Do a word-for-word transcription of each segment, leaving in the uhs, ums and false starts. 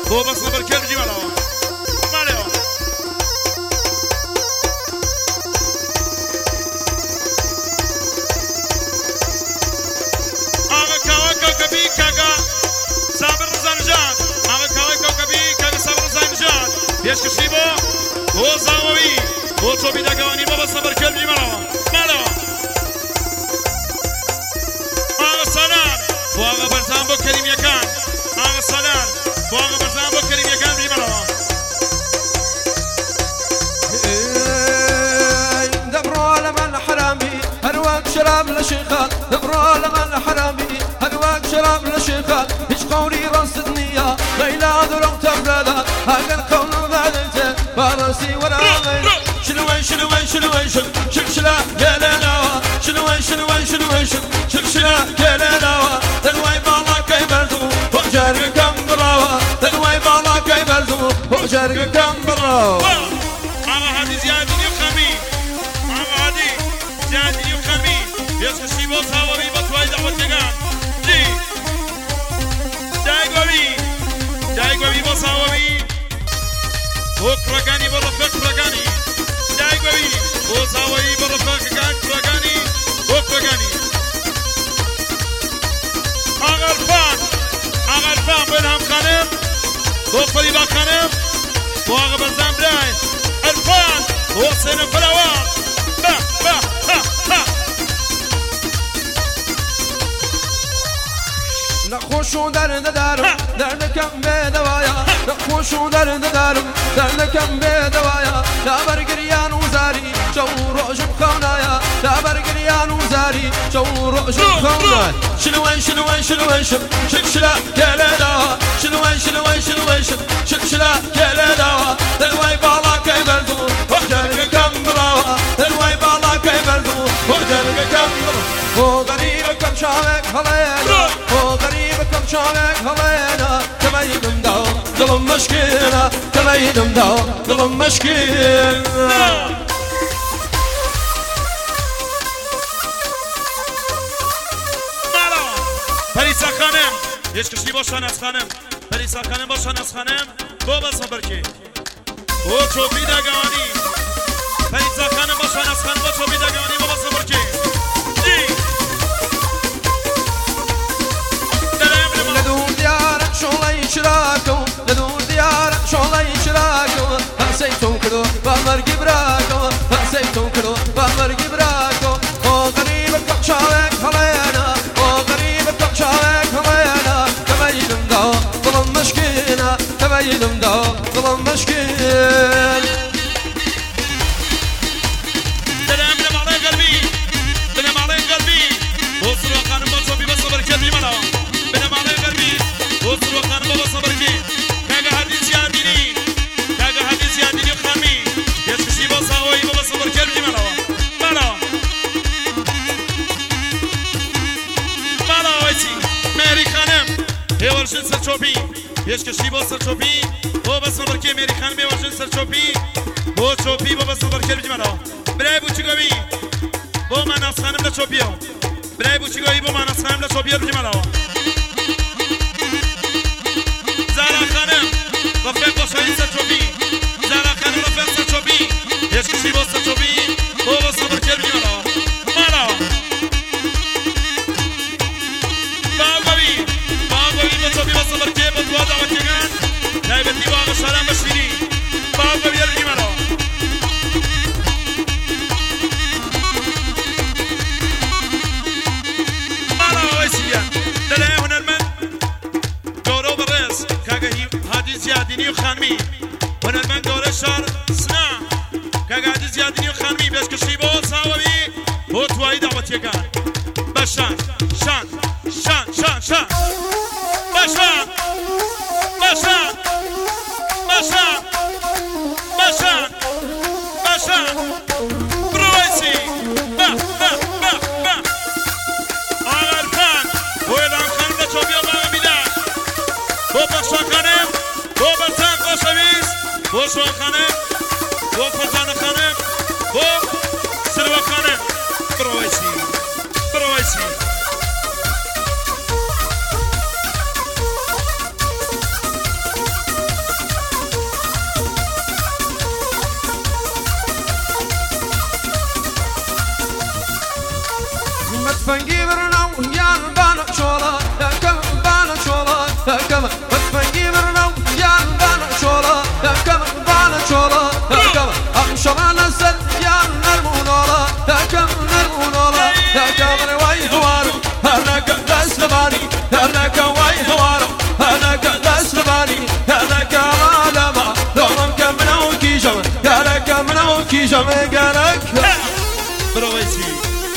بۆ بەسمە بەرکێ بژیمەڵەوە مالێەوە ئاغا کاوە کەوکەبی کاگا سابر ڕزانژاد ئاغا کاوەی کەوکەبی کاگە سابر ڕزانژاد پێشکەشی بۆ بۆ زاوەوی بۆ چۆبی دەگەوانی بۆ بەسمە بەرکێ بژیمەڵەوە مالەوە ئاغا سالار بۆ ئاغا بەرزان بۆ کەریمیەکان ئاغا سالار بۆ ئاغا بەرزان بۆ کەریمیەکان بژیمەڵەوە شراب لشيخات دبرا لمن حرامي هقواك شراب لشيخات هيش قولي راس الدنيا ليلى درق تبلدا هاق الكون ذالته فارسي ولا غير شنوين شنوين شنوين شن شكشلا كيلنا شنوين شنوين شنوين شن شكشلا كيلنا تنوي بالا كيبردو وجرق كم براوا تنوي بالا كيبردو وجرق كم براوا ماما هادي زيادة يخمي ماما هادي زيادة يخمي يسكشي بو صاوبي بطواي دعوتيگان جي دايگوبي دايگوبي بو صاوبي بو كرگاني بو رفق كرگاني دايگوبي بو صاوبي بو رفق كرگاني بو كرگاني آغرفان آغرفان بلهم خانم بو قريبا خانم بو آغا برزان بلاي عرفان بو سينم فلاوات با با ها ها نخوشو درد دارم درد کم به دوایا نخوشو درد دارم درد کم به دوایا دابر گریان و زاری جو روشم خونایا دابر گریان و زاری جو روشم خونایا شنوين شنوين شنوين شم شكشلا كلا دوا شنوين شنوين شنوين شم شكشلا كلا دوا دلواي بالا كيبردو وجرق كم براوا دلواي بالا كيبردو وجرق كم براوا غريب كم شاوك هلانا غريب كم شاوك هلانا تبينم داو ظلم مشكلة تبينم داو ظلم مشكلة پریسا خانم یشکشی باشن از خانم پریسا خانم باشن از خانم بو بس برکی بو چوبی دگانی پریسا خانم باشن از خانم بو چوبی دگانی بو بس برکی جی ندور ديارك شغلي شراكو ندور ديارك شغلي شراكو هسيتو كدو بامر جبراكو هسيتو كدو بامر جبراكو او غريب كم شاوك هلانا او غريب كم شاوك هلانا تبينم داو ظلم مشكلة تبينم داو ظلم مشكلة دلم لم علي قلبي دلم علي قلبي وصل وقان بصبي بس بركي مالا دلم علي قلبي وصل وقان بس بركي كاغا حديث ياديني كاغا حديث ياديني خامي يسكشي بصاوي بس بركي مالا مالا مالا ويتي ميري خانم هي ورشن سرچوبي يسكشي بس سرچوبي هو بس بركي ميري خانم هي ورشن سرچوبي هو چوبي بس بركي مالا برای بوچگویی با من از خانم لچوبیو برای بوچگویی با من از خانم لچوبیو بجیم علاوه زارا خانم رفیق باشایی سرچوبی زارا خانم رفیق سرچوبی هیچ کسی با سرچوبی با با صبر کر بجیم علاوه علاوه باقوی باقوی لچوبی با صبر کر با دوا دعوتیگان لایبتی واقع سلام بشینی باقوی بجیم علاوه دلای هنرمند گورو برز کاغا هادی زیادینی و خانمی هنرمند گورو شار سنا کاغا هادی زیادینی و خانمی بشکشی با ساوی با توایی دعوتیگان باشن شان شان شان شان باشن باشن باشن باشن باشن برویسی با با با با آغرفان ویلان خانم لچوبیا باقی میدن بو بخشا خانم بو برتن خوشویز بو شوان خانم بو فتان خانم بو سلوه خانم برویسی برویسی بتفنگی برنو یان بانو چولا کم بانو چولا کم بتفنگی برنو یان بانو چولا کم بانو چولا کم امشمان سر یان نرمونولا کم نرمونولا کم روای هوارو هرنک دست لبانی هرنک وای هوارو هرنک دست لبانی هرنک عالما دوم کم منو کیجم هرنک منو کیجم هرنک برویسی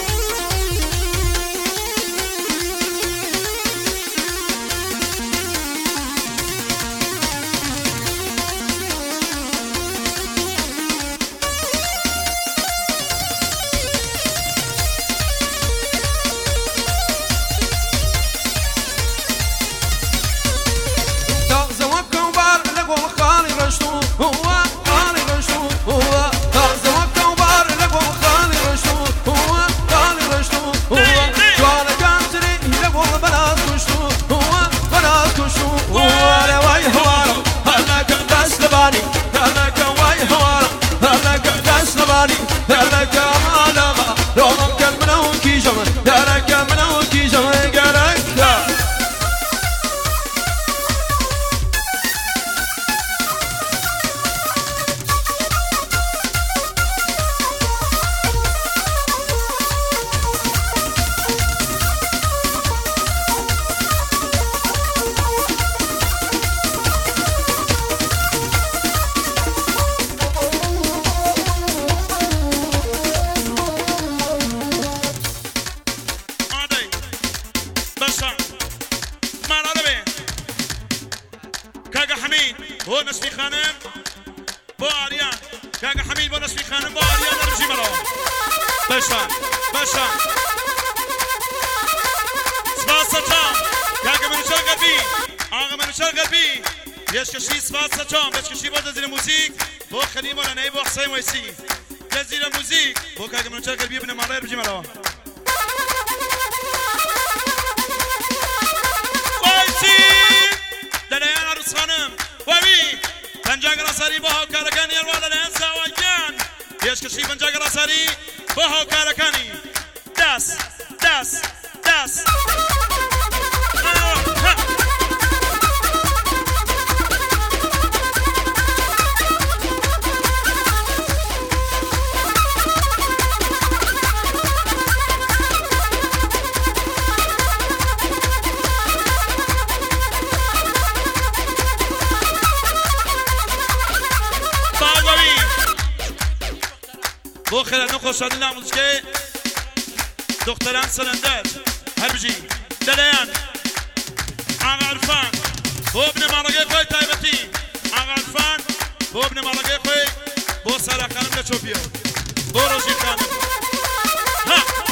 بو نسبی خانم بو آریان کاغا حمید بو نسبی خانم بو آریان نرمشی مرا باشا باشا سپاس سچام کاغا منشار قلبی آقا منشار قلبی پیشکشی سپاس سچام پیشکشی با جزیره موزیک بو خلیم و ننهی بو حسین ویسی جزیره موزیک بو کاغا منشار قلبی ابن مالا نرمشی مرا ویسی دنیان عروس خانم وی پنجاگ راساری با هاوکارەکانی هەروە لەلایەن زاوایان پێشکەشی پنجاگ راساری با هاوکارەکانی دەست دەست دەست بۆ خێرا نەخۆشادن لا موزیکەی دختەران سەلەندەر هەربژی لەلایەن ئاغا عەرفان بۆ بنەماڵەکەی خۆی تایبەتی ئاغا عەرفان بۆ بنەماڵەکەی خۆی بۆ سارا خانم لە چۆپیەوە بۆ ڕۆژی خانم ها